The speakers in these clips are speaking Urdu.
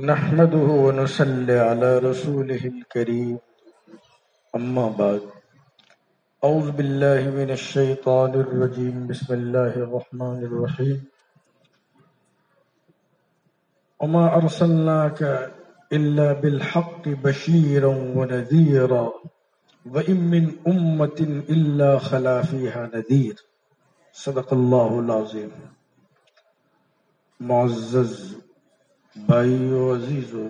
نحمده ونصلي على رسوله الكريم أما بعد أعوذ بالله من الشيطان الرجيم بسم الله الرحمن الرحيم وما أرسلناك إلا بالحق بشيرا ونذيرا وإن من أمة إلا خلا فيها نذير صدق الله العظيم۔ معزز بھائیو عزیزو،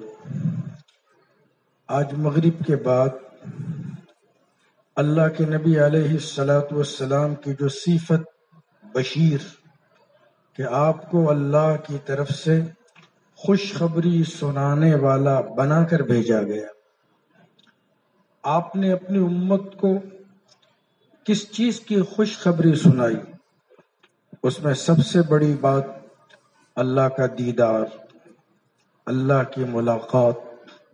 آج مغرب کے بعد اللہ کے نبی علیہ الصلاۃ والسلام کی جو صفت بشیر کہ آپ کو اللہ کی طرف سے خوشخبری سنانے والا بنا کر بھیجا گیا، آپ نے اپنی امت کو کس چیز کی خوشخبری سنائی؟ اس میں سب سے بڑی بات اللہ کا دیدار، اللہ کی ملاقات،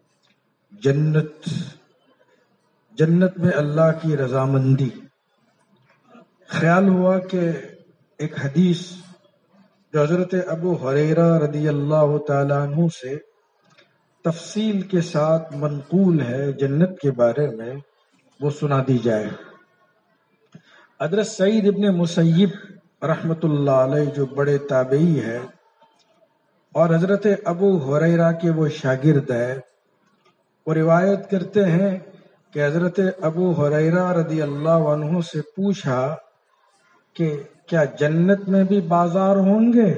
جنت میں اللہ کی رضامندی۔ خیال ہوا کہ ایک حدیث جو حضرت ابو ہریرہ رضی اللہ تعالیٰ عنہ سے تفصیل کے ساتھ منقول ہے جنت کے بارے میں، وہ سنا دی جائے۔ حضرت سعید ابن مسیب رحمۃ اللہ علیہ جو بڑے تابعی ہے اور حضرت ابو ہریرہ کے وہ شاگرد ہے، وہ روایت کرتے ہیں کہ حضرت ابو ہریرہ رضی اللہ عنہ سے پوچھا کہ کیا جنت میں بھی بازار ہوں گے؟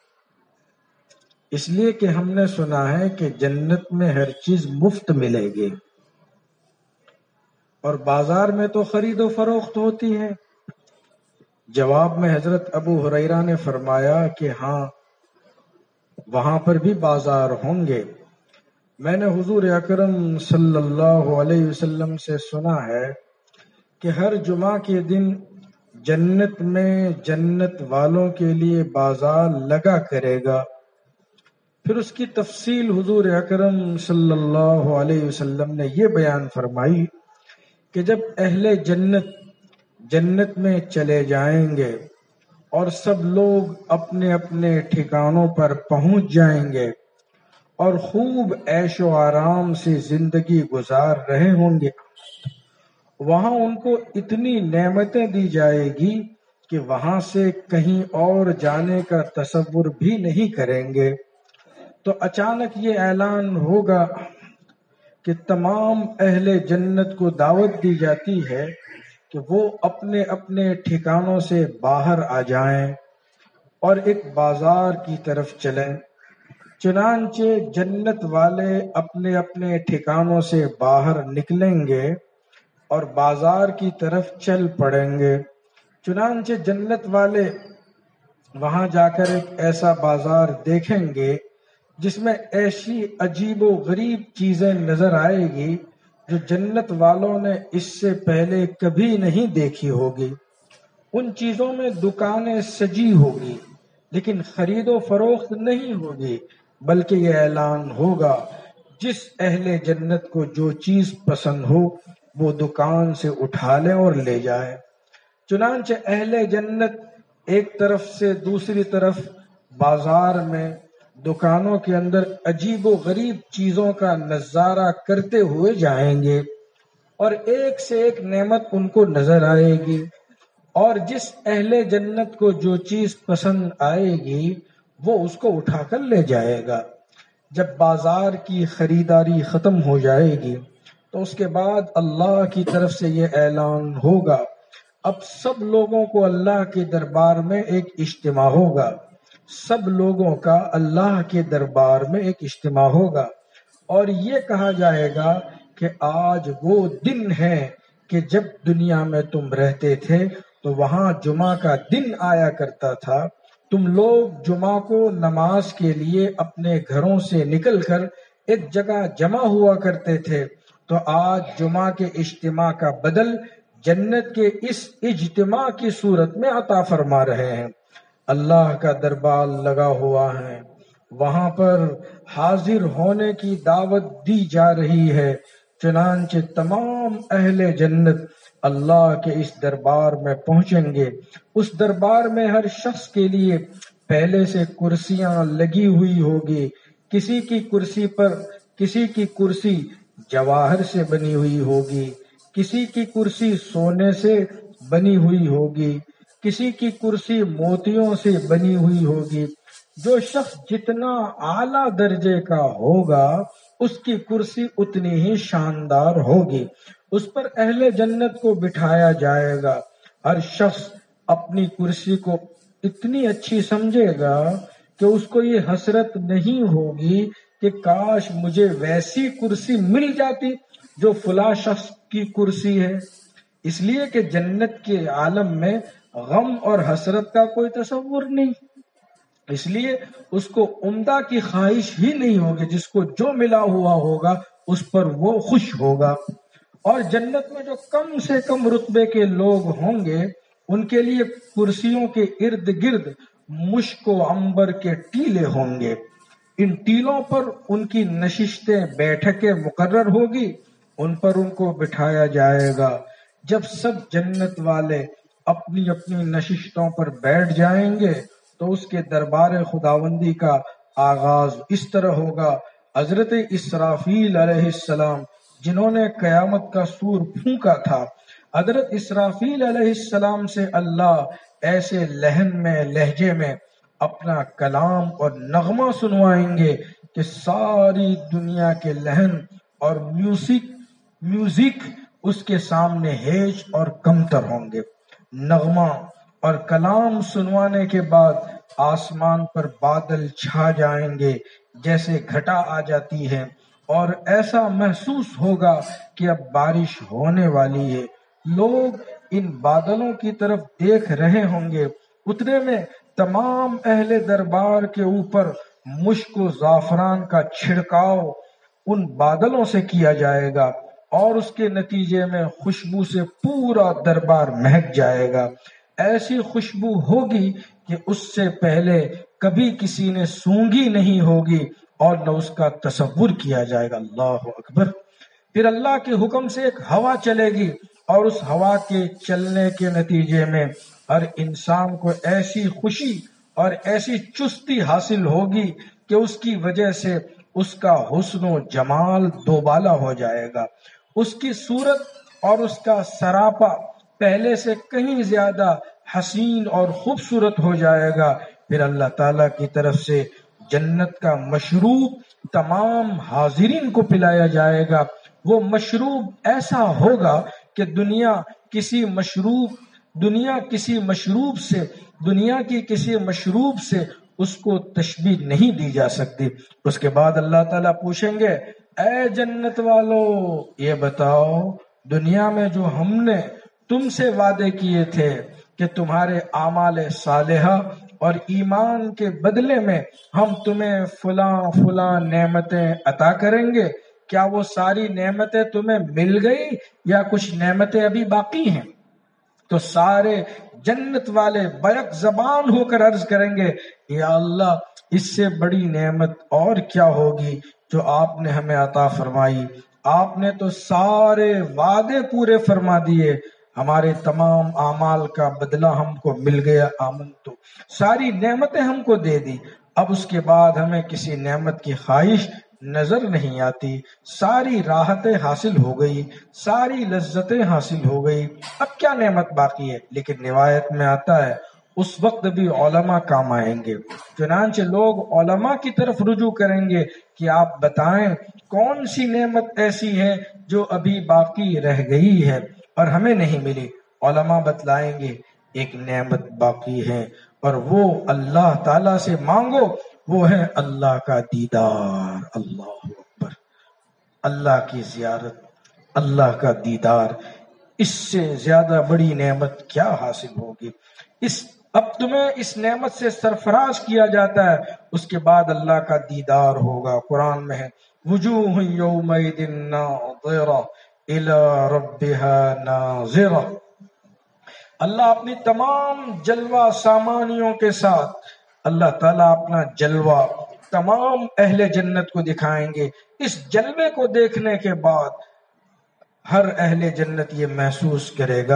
اس لیے کہ ہم نے سنا ہے کہ جنت میں ہر چیز مفت ملے گی اور بازار میں تو خرید و فروخت ہوتی ہے۔ جواب میں حضرت ابو ہریرہ نے فرمایا کہ ہاں، وہاں پر بھی بازار ہوں گے۔ میں نے حضور اکرم صلی اللہ علیہ وسلم سے سنا ہے کہ ہر جمعہ کے دن جنت میں جنت والوں کے لیے بازار لگا کرے گا۔ پھر اس کی تفصیل حضور اکرم صلی اللہ علیہ وسلم نے یہ بیان فرمائی کہ جب اہل جنت میں چلے جائیں گے اور سب لوگ اپنے اپنے ٹھکانوں پر پہنچ جائیں گے اور خوب عیش و آرام سے زندگی گزار رہے ہوں گے، وہاں ان کو اتنی نعمتیں دی جائے گی کہ وہاں سے کہیں اور جانے کا تصور بھی نہیں کریں گے۔ تو اچانک یہ اعلان ہوگا کہ تمام اہل جنت کو دعوت دی جاتی ہے کہ وہ اپنے اپنے ٹھکانوں سے باہر آ جائیں اور ایک بازار کی طرف چلیں۔ چنانچہ جنت والے اپنے اپنے ٹھکانوں سے باہر نکلیں گے اور بازار کی طرف چل پڑیں گے۔ چنانچہ جنت والے وہاں جا کر ایک ایسا بازار دیکھیں گے جس میں ایسی عجیب و غریب چیزیں نظر آئے گی جو جنت والوں نے اس سے پہلے کبھی نہیں دیکھی ہوگی۔ ان چیزوں میں دکانیں سجی ہوگی لیکن خرید و فروخت نہیں ہوگی، بلکہ یہ اعلان ہوگا جس اہل جنت کو جو چیز پسند ہو وہ دکان سے اٹھا لے اور لے جائے۔ چنانچہ اہل جنت ایک طرف سے دوسری طرف بازار میں دکانوں کے اندر عجیب و غریب چیزوں کا نظارہ کرتے ہوئے جائیں گے اور ایک سے ایک نعمت ان کو نظر آئے گی، اور جس اہل جنت کو جو چیز پسند آئے گی وہ اس کو اٹھا کر لے جائے گا۔ جب بازار کی خریداری ختم ہو جائے گی تو اس کے بعد اللہ کی طرف سے یہ اعلان ہوگا، اب سب لوگوں کو اللہ کے دربار میں ایک اجتماع ہوگا، سب لوگوں کا اللہ کے دربار میں ایک اجتماع ہوگا، اور یہ کہا جائے گا کہ آج وہ دن ہے کہ جب دنیا میں تم رہتے تھے تو وہاں جمعہ کا دن آیا کرتا تھا، تم لوگ جمعہ کو نماز کے لیے اپنے گھروں سے نکل کر ایک جگہ جمع ہوا کرتے تھے، تو آج جمعہ کے اجتماع کا بدل جنت کے اس اجتماع کی صورت میں عطا فرما رہے ہیں۔ اللہ کا دربار لگا ہوا ہے، وہاں پر حاضر ہونے کی دعوت دی جا رہی ہے۔ چنانچہ تمام اہل جنت اللہ کے اس دربار میں پہنچیں گے۔ اس دربار میں ہر شخص کے لیے پہلے سے کرسیاں لگی ہوئی ہوگی کسی کی کرسی جواہر سے بنی ہوئی ہوگی، کسی کی کرسی سونے سے بنی ہوئی ہوگی، کسی کی کرسی موتیوں سے بنی ہوئی ہوگی۔ جو شخص جتنا اعلیٰ درجے کا ہوگا اس کی کرسی اتنی ہی شاندار ہوگی۔ اس پر اہل جنت کو بٹھایا جائے گا۔ ہر شخص اپنی کرسی کو اتنی اچھی سمجھے گا کہ اس کو یہ حسرت نہیں ہوگی کہ کاش مجھے ویسی کرسی مل جاتی جو فلاں شخص کی کرسی ہے۔ اس لیے کہ جنت کے عالم میں غم اور حسرت کا کوئی تصور نہیں، اس لیے اس کو عمدہ کی خواہش ہی نہیں ہوگی، جس کو جو ملا ہوا ہوگا اس پر وہ خوش ہوگا۔ اور جنت میں جو کم سے کم رتبے کے لوگ ہوں گے ان کے لیے کرسیوں کے ارد گرد مشک و عنبر کے ٹیلے ہوں گے، ان ٹیلوں پر ان کی نشستیں بیٹھکیں مقرر ہوگی، ان پر ان کو بٹھایا جائے گا۔ جب سب جنت والے اپنی اپنی نشستوں پر بیٹھ جائیں گے تو اس کے دربار خداوندی کا آغاز اس طرح ہوگا۔ حضرت اسرافیل علیہ السلام جنہوں نے قیامت کا سور پھونکا تھا، حضرت اسرافیل علیہ السلام سے اللہ ایسے لہجے میں اپنا کلام اور نغمہ سنوائیں گے کہ ساری دنیا کے لہن اور میوزک اس کے سامنے ہیج اور کمتر ہوں گے۔ نغمہ اور کلام سنوانے کے بعد آسمان پر بادل چھا جائیں گے جیسے گھٹا آ جاتی ہے، اور ایسا محسوس ہوگا کہ اب بارش ہونے والی ہے۔ لوگ ان بادلوں کی طرف دیکھ رہے ہوں گے، اتنے میں تمام اہل دربار کے اوپر مشک و زعفران کا چھڑکاؤ ان بادلوں سے کیا جائے گا، اور اس کے نتیجے میں خوشبو سے پورا دربار مہک جائے گا۔ ایسی خوشبو ہوگی کہ اس سے پہلے کبھی کسی نے سونگھی نہیں ہوگی اور نہ اس کا تصور کیا جائے گا۔ اللہ اکبر۔ پھر اللہ کے حکم سے ایک ہوا چلے گی، اور اس ہوا کے چلنے کے نتیجے میں ہر انسان کو ایسی خوشی اور ایسی چستی حاصل ہوگی کہ اس کی وجہ سے اس کا حسن و جمال دوبالا ہو جائے گا۔ اس کی صورت اور اس کا سراپا پہلے سے کہیں زیادہ حسین اور خوبصورت ہو جائے گا۔ پھر اللہ تعالیٰ کی طرف سے جنت کا مشروب تمام حاضرین کو پلایا جائے گا۔ وہ مشروب ایسا ہوگا کہ دنیا کی کسی مشروب سے اس کو تشبیہ نہیں دی جا سکتی۔ اس کے بعد اللہ تعالیٰ پوچھیں گے، اے جنت والو یہ بتاؤ، دنیا میں جو ہم نے تم سے وعدے کیے تھے کہ تمہارے اعمال صالحہ اور ایمان کے بدلے میں ہم تمہیں فلاں نعمتیں عطا کریں گے، کیا وہ ساری نعمتیں تمہیں مل گئی یا کچھ نعمتیں ابھی باقی ہیں؟ تو سارے جنت والے بیک زبان ہو کر عرض کریں گے، یا اللہ اس سے بڑی نعمت اور کیا ہوگی جو آپ نے ہمیں عطا فرمائی؟ آپ نے تو سارے وعدے پورے فرما دیے، ہمارے تمام اعمال کا بدلہ ہم کو مل گیا، تو ساری نعمتیں ہم کو دے دی، اب اس کے بعد ہمیں کسی نعمت کی خواہش نظر نہیں آتی، ساری راحتیں حاصل ہو گئی، ساری لذتیں حاصل ہو گئی، اب کیا نعمت باقی ہے؟ لیکن روایت میں آتا ہے اس وقت بھی علماء کام آئیں گے، چنانچہ لوگ علماء کی طرف رجوع کریں گے کہ آپ بتائیں کون سی نعمت ایسی ہے جو ابھی باقی رہ گئی ہے اور ہمیں نہیں ملی؟ علماء بتلائیں گے ایک نعمت باقی ہے، اور وہ اللہ تعالیٰ سے مانگو، وہ ہے اللہ کا دیدار۔ اللہ اکبر۔ اللہ کی زیارت، اللہ کا دیدار، اس سے زیادہ بڑی نعمت کیا حاصل ہوگی؟ اب تمہیں اس نعمت سے سرفراز کیا جاتا ہے، اس کے بعد اللہ کا دیدار ہوگا۔ قرآن میں ہے وجوہ یومئذ ناظرہ الی ربها ناظرہ۔ اللہ اپنی تمام جلوہ سامانیوں کے ساتھ اللہ تعالیٰ اپنا جلوہ تمام اہل جنت کو دکھائیں گے۔ اس جلوے کو دیکھنے کے بعد ہر اہل جنت یہ محسوس کرے گا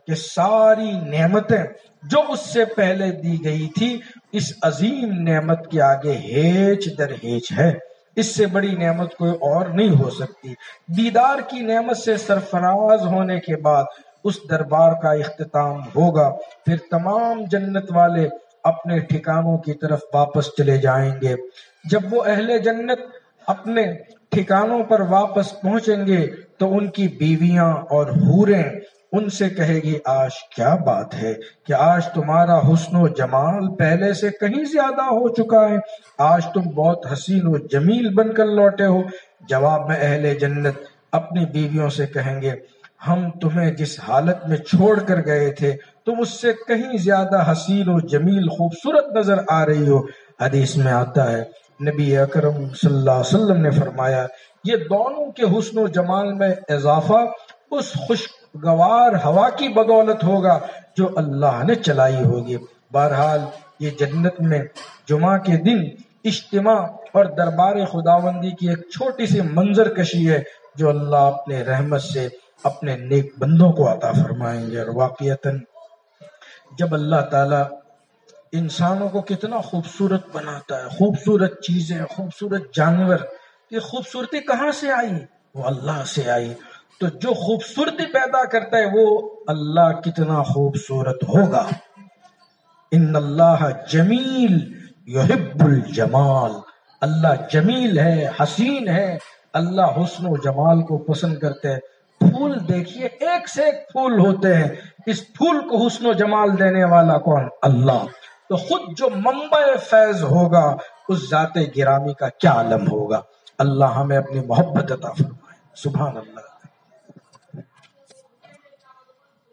کہ ساری نعمتیں جو اس سے پہلے دی گئی تھی اس عظیم نعمت کے آگے ہیچ در ہیچ ہے. اس سے بڑی نعمت کوئی اور نہیں ہو سکتی. دیدار کی نعمت سے سرفراز ہونے کے بعد اس دربار کا اختتام ہوگا. پھر تمام جنت والے اپنے ٹھکانوں کی طرف واپس چلے جائیں گے. جب وہ اہل جنت اپنے ٹھکانوں پر واپس پہنچیں گے تو ان کی بیویاں اور حوریں ان سے کہے گی آج کیا بات ہے کہ آج تمہارا حسن و جمال پہلے سے کہیں زیادہ ہو چکا ہے، آج تم بہت حسین و جمیل بن کر لوٹے ہو. جواب میں اہل جنت اپنی بیویوں سے کہیں گے ہم تمہیں جس حالت میں چھوڑ کر گئے تھے تم اس سے کہیں زیادہ حسین و جمیل خوبصورت نظر آ رہی ہو. حدیث میں آتا ہے نبی اکرم صلی اللہ علیہ وسلم نے فرمایا یہ دونوں کے حسن و جمال میں اضافہ اس خوشگوار ہوا کی بدولت ہوگا جو اللہ نے چلائی ہوگی. بہرحال یہ جنت میں جمعہ کے دن اجتماع اور دربار خداوندی کی ایک چھوٹی سی منظر کشی ہے جو اللہ اپنے رحمت سے اپنے نیک بندوں کو عطا فرمائیں گے. اور واقعتاً جب اللہ تعالی انسانوں کو کتنا خوبصورت بناتا ہے، خوبصورت چیزیں، خوبصورت جانور، یہ خوبصورتی کہاں سے آئی؟ وہ اللہ سے آئی. تو جو خوبصورتی پیدا کرتا ہے وہ اللہ کتنا خوبصورت ہوگا. ان اللہ جمیل یحب الجمال، اللہ جمیل ہے، حسین ہے، اللہ حسن و جمال کو پسند کرتے ہیں. پھول دیکھیے ایک سے ایک پھول ہوتے ہیں، اس پھول کو حسن و جمال دینے والا کون؟ اللہ. تو خود جو منبع فیض ہوگا اس ذات گرامی کا کیا عالم ہوگا. اللہ ہمیں اپنی محبت عطا فرمائے. سبحان اللہ.